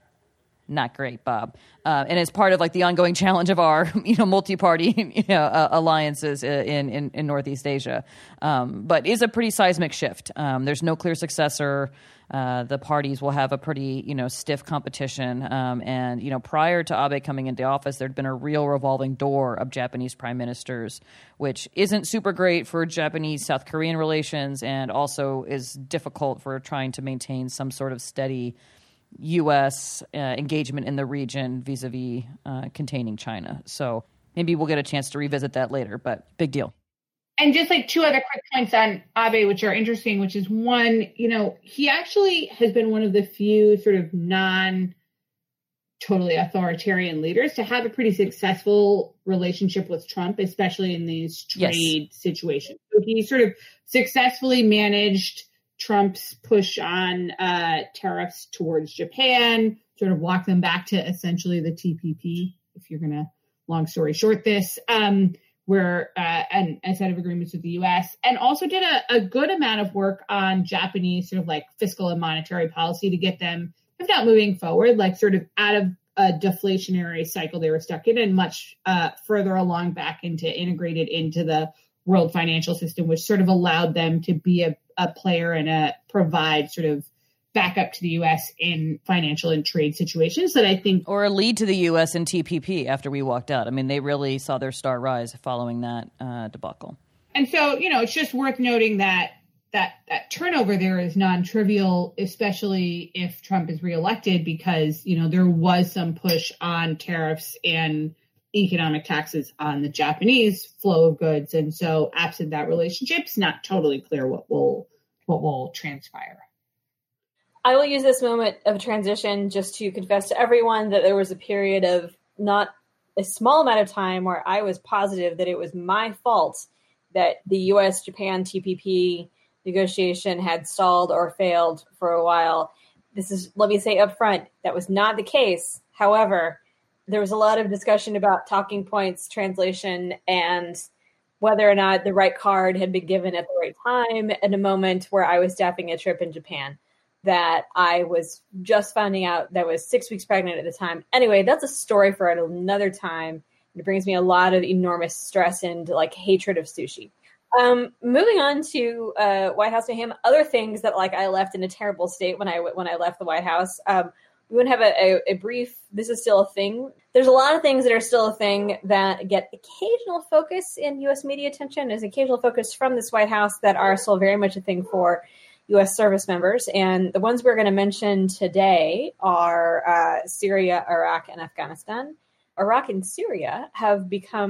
Not great, Bob. Uh, and as part of like the ongoing challenge of our, you know, multi-party you know, uh, alliances in, in, in Northeast Asia, um, but is a pretty seismic shift. Um, there's no clear successor. Uh, the parties will have a pretty, you know, stiff competition. Um, and, you know, prior to Abe coming into office, there'd been a real revolving door of Japanese prime ministers, which isn't super great for Japanese-South Korean relations and also is difficult for trying to maintain some sort of steady U S uh, engagement in the region vis-a-vis uh, containing China. So maybe we'll get a chance to revisit that later, but big deal. And just like two other quick points on Abe, which are interesting, which is one, you know, he actually has been one of the few sort of non totally authoritarian leaders to have a pretty successful relationship with Trump, especially in these trade yes. situations. So he sort of successfully managed Trump's push on uh, tariffs towards Japan, sort of walk them back to essentially the T P P, if you're going to, long story short, this, um, where, uh, and a set of agreements with the U S, and also did a, a good amount of work on Japanese sort of like fiscal and monetary policy to get them, if not moving forward, like sort of out of a deflationary cycle they were stuck in and much uh, further along back into integrated into the world financial system, which sort of allowed them to be a, a player and a provide sort of backup to the U S in financial and trade situations that I think... Or a lead to the U S in T P P after we walked out. I mean, they really saw their star rise following that uh, debacle. And so, you know, it's just worth noting that that that turnover there is non-trivial, especially if Trump is reelected, because, you know, there was some push on tariffs and economic taxes on the Japanese flow of goods. And so absent that relationship, it's not totally clear what will what will transpire. I will use this moment of transition just to confess to everyone that there was a period of not a small amount of time where I was positive that it was my fault that the U S Japan T P P negotiation had stalled or failed for a while. This is, let me say up front, that was not the case. However, there was a lot of discussion about talking points, translation, and whether or not the right card had been given at the right time at a moment where I was staffing a trip in Japan that I was just finding out that I was six weeks pregnant at the time. Anyway, that's a story for another time. It brings me a lot of enormous stress and like hatred of sushi. Um, moving on to uh, White House Mayhem, other things that like I left in a terrible state when I when I left the White House. Um, we would have a, a, a brief. This is still a thing. There's a lot of things that are still a thing that get occasional focus in U S media attention. There's occasional focus from this White House that are still very much a thing for U S service members. And the ones we're going to mention today are uh, Syria, Iraq, and Afghanistan. Iraq and Syria have become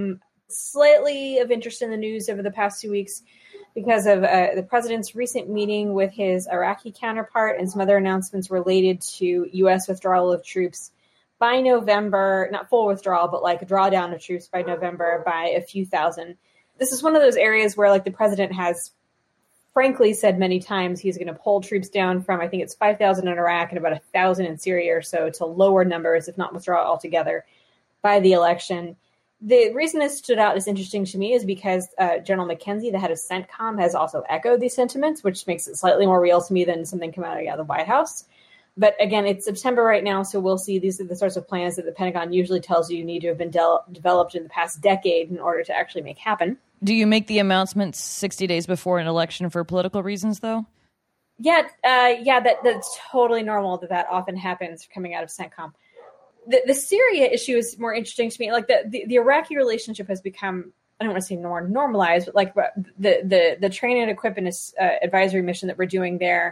slightly of interest in the news over the past two weeks because of uh, the president's recent meeting with his Iraqi counterpart and some other announcements related to U S withdrawal of troops by November, not full withdrawal, but like a drawdown of troops by November by a few thousand. This is one of those areas where like the president has frankly said many times he's going to pull troops down from, I think it's five thousand in Iraq and about one thousand in Syria or so to lower numbers, if not withdraw altogether, by the election. The reason this stood out as interesting to me is because uh, General McKenzie, the head of CENTCOM, has also echoed these sentiments, which makes it slightly more real to me than something coming out of the White House. But again, it's September right now, so we'll see. These are the sorts of plans that the Pentagon usually tells you you need to have been de- developed in the past decade in order to actually make happen. Do you make the announcements sixty days before an election for political reasons, though? Yeah, uh, yeah, that, that's totally normal that that often happens coming out of CENTCOM. The, the Syria issue is more interesting to me. Like the, the, the Iraqi relationship has become, I don't want to say more normalized, but like the the the training and equipment uh, advisory mission that we're doing there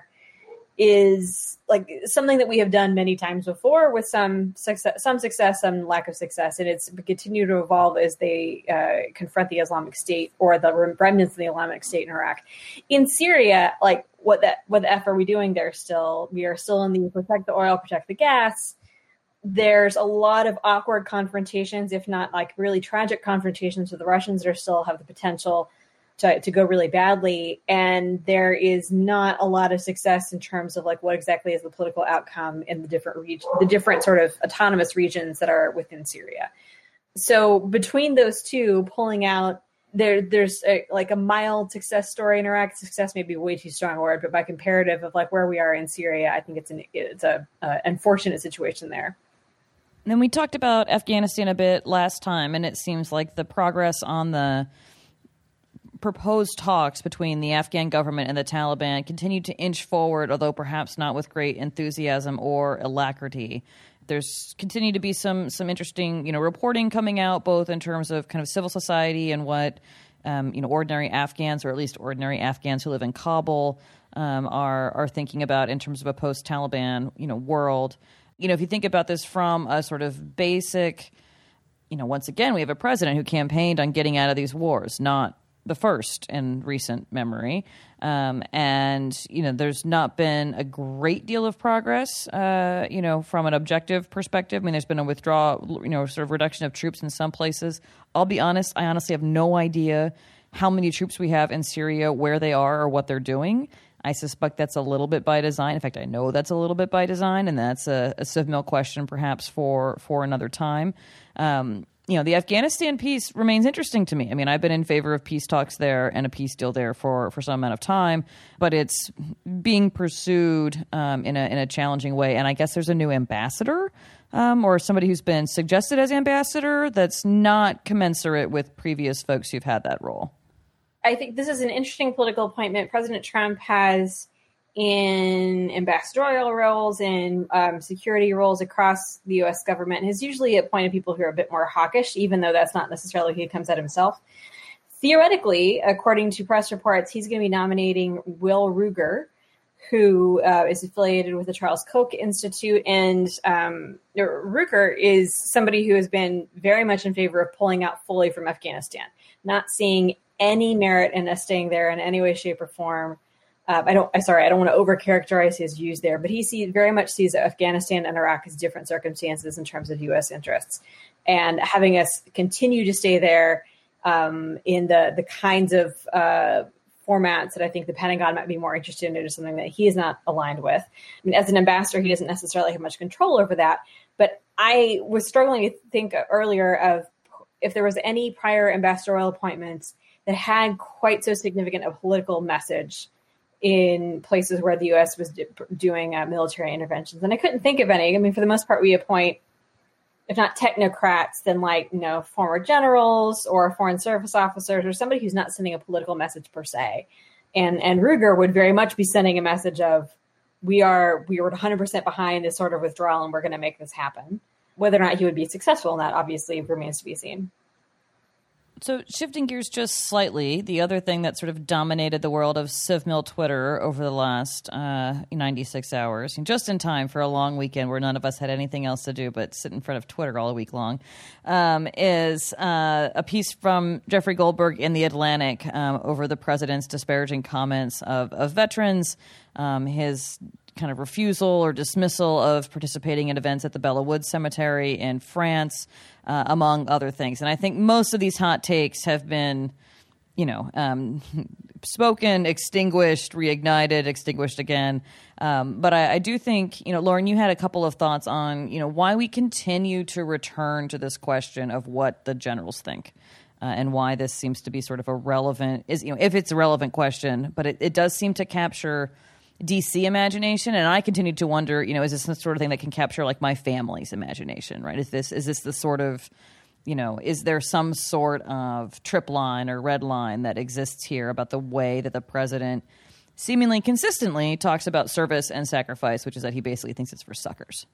is like something that we have done many times before with some success, some success, some lack of success, and it's continued to evolve as they uh, confront the Islamic State or the remnants of the Islamic State in Iraq. In Syria, like what that what the F are we doing there? Still, we are still in the protect the oil, protect the gas. There's a lot of awkward confrontations, if not like really tragic confrontations with the Russians that are still have the potential to, to go really badly. And there is not a lot of success in terms of like what exactly is the political outcome in the different region, the different sort of autonomous regions that are within Syria. So between those two, pulling out there, there's a, like a mild success story in Iraq. Success may be way too strong a word, but by comparative of like where we are in Syria, I think it's an it's a uh, unfortunate situation there. And then we talked about Afghanistan a bit last time, and it seems like the progress on the proposed talks between the Afghan government and the Taliban continued to inch forward, although perhaps not with great enthusiasm or alacrity. There's continued to be some some interesting, you know, reporting coming out, both in terms of kind of civil society and what um, you know ordinary Afghans, or at least ordinary Afghans who live in Kabul, um, are are thinking about in terms of a post-Taliban, you know, world. You know, if you think about this from a sort of basic, you know, once again, we have a president who campaigned on getting out of these wars, not the first in recent memory. Um, and, you know, there's not been a great deal of progress, uh, you know, from an objective perspective. I mean, there's been a withdrawal, you know, sort of reduction of troops in some places. I'll be honest, I honestly have no idea how many troops we have in Syria, where they are, or what they're doing. I suspect that's a little bit by design. In fact, I know that's a little bit by design, and that's a, a Civ question perhaps for, for another time. Um, you know, the Afghanistan piece remains interesting to me. I mean, I've been in favor of peace talks there and a peace deal there for, for some amount of time, but it's being pursued um, in a in a challenging way. And I guess there's a new ambassador um, or somebody who's been suggested as ambassador that's not commensurate with previous folks who've had that role. I think this is an interesting political appointment. President Trump has in ambassadorial roles and um, security roles across the U S government has usually appointed people who are a bit more hawkish, even though that's not necessarily who he comes at himself. Theoretically, according to press reports, he's going to be nominating Will Ruger, who uh, is affiliated with the Charles Koch Institute. And um, Ruger is somebody who has been very much in favor of pulling out fully from Afghanistan, not seeing any merit in us staying there in any way, shape, or form. Uh, I don't. I'm sorry. I don't want to overcharacterize his views there, but he see, very much sees Afghanistan and Iraq as different circumstances in terms of U S interests, and having us continue to stay there um, in the the kinds of uh, formats that I think the Pentagon might be more interested in is something that he is not aligned with. I mean, as an ambassador, he doesn't necessarily have much control over that. But I was struggling to think earlier of if there was any prior ambassadorial appointments that had quite so significant a political message in places where the U S was do, doing uh, military interventions. And I couldn't think of any. I mean, for the most part, we appoint, if not technocrats, then like, you know, former generals or foreign service officers or somebody who's not sending a political message per se. And and Ruger would very much be sending a message of, we are we are one hundred percent behind this sort of withdrawal and we're going to make this happen. Whether or not he would be successful in that obviously remains to be seen. So shifting gears just slightly, the other thing that sort of dominated the world of CivMil Twitter over the last uh, ninety-six hours, and just in time for a long weekend where none of us had anything else to do but sit in front of Twitter all week long, um, is uh, a piece from Jeffrey Goldberg in The Atlantic um, over the president's disparaging comments of, of veterans, um, his kind of refusal or dismissal of participating in events at the Bella Woods Cemetery in France, uh, among other things. And I think most of these hot takes have been, you know, um, spoken, extinguished, reignited, extinguished again. Um, but I, I do think, you know, Lauren, you had a couple of thoughts on, you know, why we continue to return to this question of what the generals think. Uh, and why this seems to be sort of a relevant, is you know, if it's a relevant question, but it, it does seem to capture D C imagination, and I continue to wonder, you know, is this the sort of thing that can capture like my family's imagination, right? Is this is this the sort of, you know, is there some sort of trip line or red line that exists here about the way that the president seemingly consistently talks about service and sacrifice, which is that he basically thinks it's for suckers?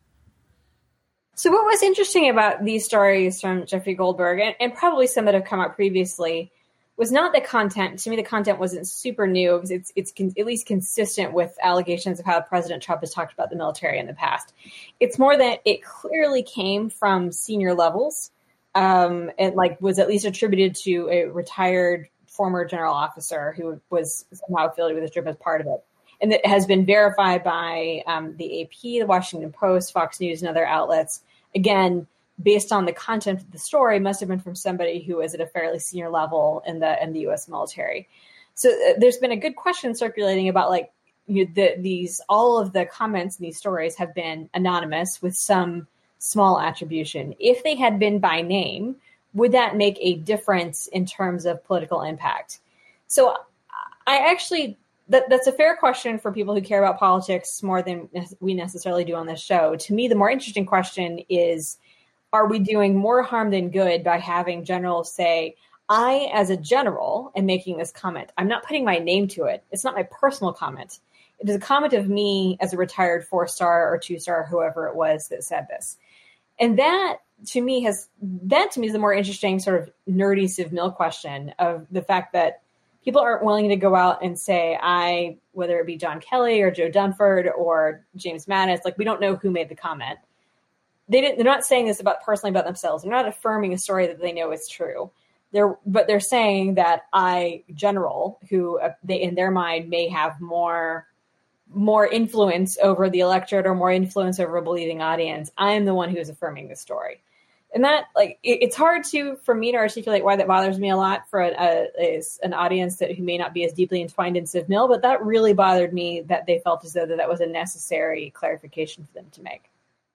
So what was interesting about these stories from Jeffrey Goldberg, and, and probably some that have come out previously, was not the content. To me, the content wasn't super new. It was, it's it's con- at least consistent with allegations of how President Trump has talked about the military in the past. It's more that it clearly came from senior levels, um, and like was at least attributed to a retired former general officer who was somehow affiliated with this trip as part of it. And that has been verified by um, the A P, the Washington Post, Fox News, and other outlets. Again, based on the content of the story, must have been from somebody who is at a fairly senior level in the in the U S military. So uh, there's been a good question circulating about like you know, the, these all of the comments in these stories have been anonymous with some small attribution. If they had been by name, would that make a difference in terms of political impact? So I actually that that's a fair question for people who care about politics more than we necessarily do on this show. To me, the more interesting question is, are we doing more harm than good by having generals say, I, as a general, am making this comment. I'm not putting my name to it. It's not my personal comment. It is a comment of me as a retired four-star or two-star, whoever it was that said this. And that, to me, has that to me is the more interesting sort of nerdy CivMil question of the fact that people aren't willing to go out and say, I, whether it be John Kelly or Joe Dunford or James Mattis, like we don't know who made the comment. They didn't, they're not saying this about personally about themselves. They're not affirming a story that they know is true. They're, but they're saying that I, general, who uh, they in their mind may have more, more influence over the electorate or more influence over a believing audience. I am the one who is affirming the story, and that like it, it's hard to for me to articulate why that bothers me a lot for a, a, a, an audience that who may not be as deeply entwined in CivMil. But that really bothered me that they felt as though that, that was a necessary clarification for them to make.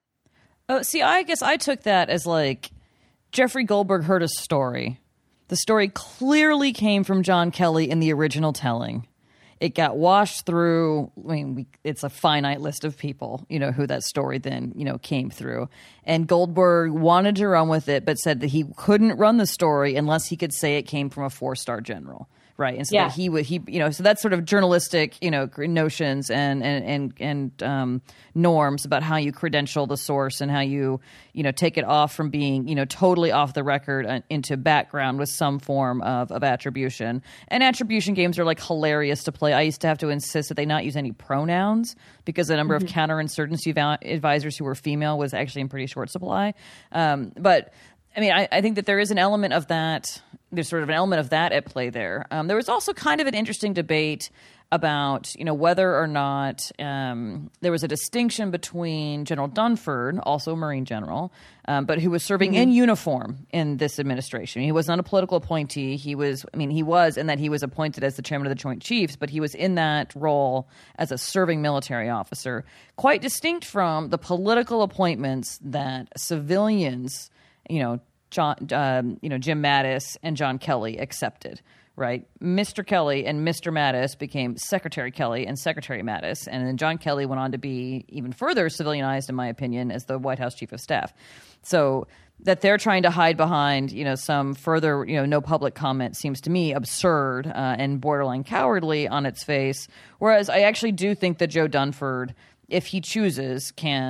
Oh, see, I guess I took that as like Jeffrey Goldberg heard a story. The story clearly came from John Kelly in the original telling. It got washed through. I mean, we, it's a finite list of people, you know, who that story then, you know, came through. And Goldberg wanted to run with it, but said that he couldn't run the story unless he could say it came from a four-star general. Right. And so yeah. that he would, he, you know, so that's sort of journalistic, you know, notions and, and, and, and um, norms about how you credential the source and how you, you know, take it off from being, you know, totally off the record into background with some form of, of attribution. And attribution games are like hilarious to play. I used to have to insist that they not use any pronouns because the number mm-hmm. of counterinsurgency va- advisors who were female was actually in pretty short supply. Um, but I mean, I, I think that there is an element of that. There's sort of an element of that at play there. Um, there was also kind of an interesting debate about, you know, whether or not um, there was a distinction between General Dunford, also a Marine general, um, but who was serving mm-hmm. in uniform in this administration. He was not a political appointee. He was, I mean, he was in that he was appointed as the chairman of the Joint Chiefs, but he was in that role as a serving military officer, quite distinct from the political appointments that civilians, you know, John, um, you know, Jim Mattis and John Kelly accepted, right? Mister Kelly and Mister Mattis became Secretary Kelly and Secretary Mattis, and then John Kelly went on to be even further civilianized, in my opinion, as the White House Chief of Staff. So that they're trying to hide behind, you know, some further, you know, no public comment seems to me absurd uh, and borderline cowardly on its face. Whereas I actually do think that Joe Dunford, if he chooses, can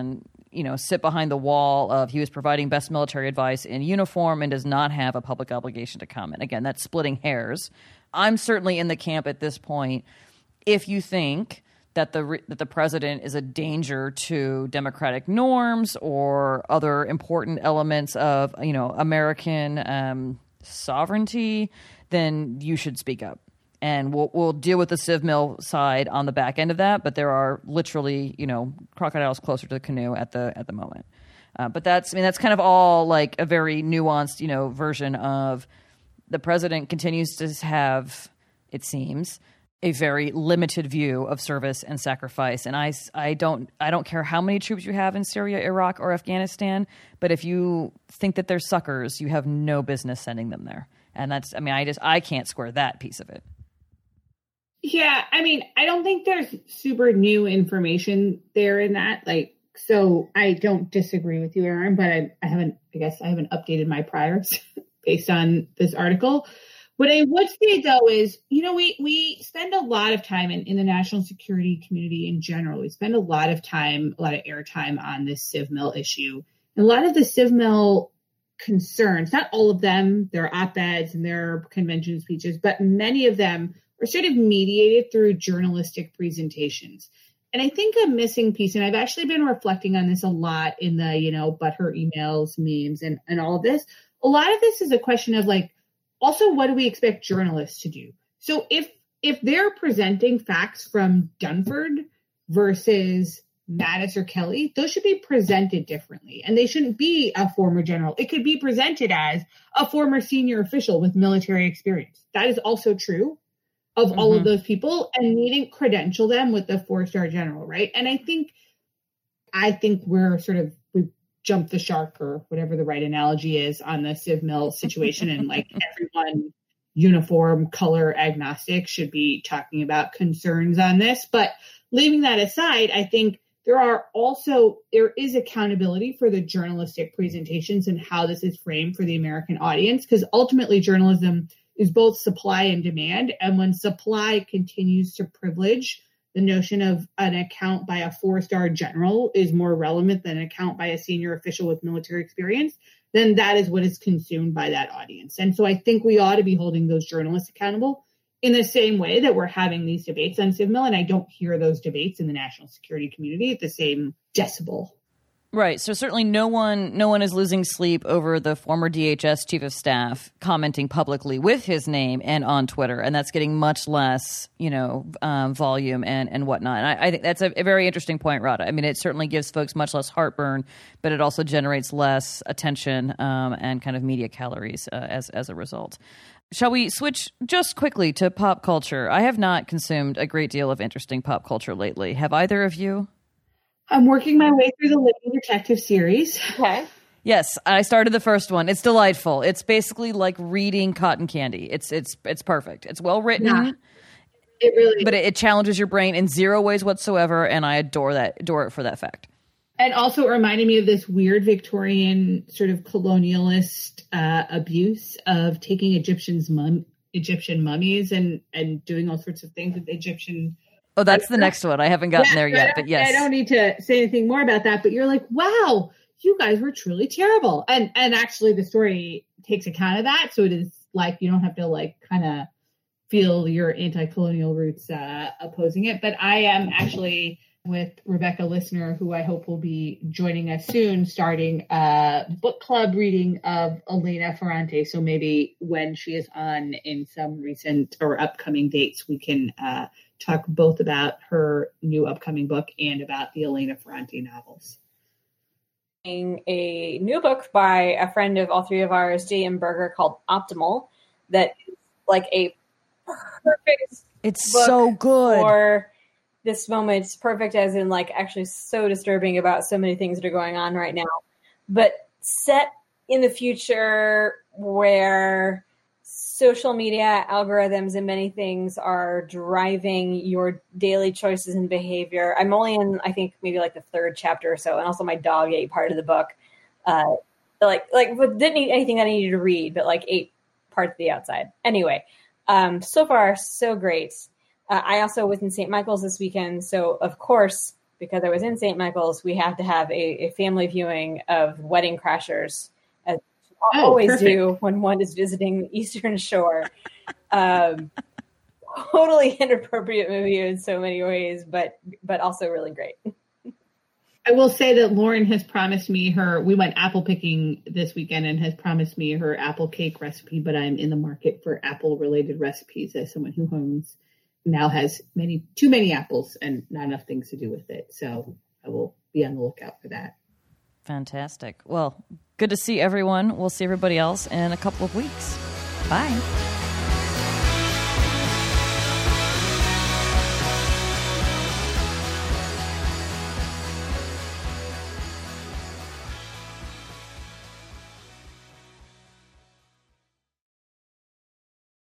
you know, sit behind the wall of he was providing best military advice in uniform and does not have a public obligation to comment. Again, that's splitting hairs. I'm certainly in the camp at this point. If you think that the that the president is a danger to democratic norms or other important elements of, you know, American um, sovereignty, then you should speak up. And we'll we'll deal with the Civ Mill side on the back end of that. But there are literally, you know, crocodiles closer to the canoe at the at the moment. Uh, but that's I mean that's kind of all like a very nuanced, you know, version of the president continues to have, it seems, a very limited view of service and sacrifice. And I, I don't I don't care how many troops you have in Syria, Iraq, or Afghanistan. But if you think that they're suckers, you have no business sending them there. And that's I mean I just I can't square that piece of it. Yeah, I mean, I don't think there's super new information there in that. Like, so I don't disagree with you, Aaron, but I, I haven't, I guess I haven't updated my priors based on this article. What I would say, though, is, you know, we, we spend a lot of time in, in the national security community in general. We spend a lot of time, a lot of airtime on this Civ Mill issue. And a lot of the Civ Mill concerns, not all of them, there are op-eds and there are convention speeches, but many of them are sort of mediated through journalistic presentations. And I think a missing piece, and I've actually been reflecting on this a lot in the, you know, butthurt emails, memes, and, and all of this. A lot of this is a question of like, also, what do we expect journalists to do? So if if they're presenting facts from Dunford versus Mattis or Kelly, those should be presented differently. And they shouldn't be a former general. It could be presented as a former senior official with military experience. That is also true of all mm-hmm. of those people, and needing credential them with the four-star general, right? And I think, I think we're sort of, we jumped the shark, or whatever the right analogy is, on the Civ Mill situation, and like everyone uniform color agnostic should be talking about concerns on this. But leaving that aside, I think there are also, there is accountability for the journalistic presentations and how this is framed for the American audience, because ultimately journalism is both supply and demand. And when supply continues to privilege the notion of an account by a four-star general is more relevant than an account by a senior official with military experience, then that is what is consumed by that audience. And so I think we ought to be holding those journalists accountable in the same way that we're having these debates on Civ Mill. And I don't hear those debates in the national security community at the same decibel. Right. So certainly no one no one is losing sleep over the former D H S chief of staff commenting publicly with his name and on Twitter. And that's getting much less, you know, um, volume and, and whatnot. And I, I think that's a, a very interesting point, Radha. I mean, it certainly gives folks much less heartburn, but it also generates less attention um, and kind of media calories uh, as, as a result. Shall we switch just quickly to pop culture? I have not consumed a great deal of interesting pop culture lately. Have either of you? I'm working my way through the Living Detective series. Okay. Yes, I started the first one. It's delightful. It's basically like reading cotton candy. It's it's it's perfect. It's well written. Yeah, it really but it, it challenges your brain in zero ways whatsoever, and I adore that adore it for that fact. And also it reminded me of this weird Victorian sort of colonialist uh, abuse of taking Egyptians mum Egyptian mummies and and doing all sorts of things with Egyptian. Oh, that's the next one. I haven't gotten yeah, there yet, but yes. I don't need to say anything more about that, but you're like, wow, you guys were truly terrible. And and actually the story takes account of that. So it is like, you don't have to like kind of feel your anti-colonial roots uh, opposing it. But I am actually with Rebecca Listener, who I hope will be joining us soon, starting a book club reading of Elena Ferrante. So maybe when she is on in some recent or upcoming dates, we can uh, talk both about her new upcoming book and about the Elena Ferrante novels. A new book by a friend of all three of ours, J M Berger, called Optimal, that is like a perfect It's book so good. for this moment. It's perfect as in like actually so disturbing about so many things that are going on right now, but set in the future where social media algorithms and many things are driving your daily choices and behavior. I'm only in, I think, maybe like the third chapter or so. And also my dog ate part of the book. Uh, like, like didn't eat anything that I needed to read, but like ate parts of the outside. Anyway, um, so far, so great. Uh, I also was in Saint Michael's this weekend. So of course because I was in Saint Michael's, we have to have a, a family viewing of Wedding Crashers, as I oh, always perfect. do when one is visiting the Eastern Shore. Um, totally inappropriate movie in so many ways, but but also really great. I will say that Lauren has promised me her, we went apple picking this weekend and has promised me her apple cake recipe, but I'm in the market for apple related recipes as someone who owns now has many, too many apples and not enough things to do with it. So I will be on the lookout for that. Fantastic. Well, good to see everyone. We'll see everybody else in a couple of weeks. Bye.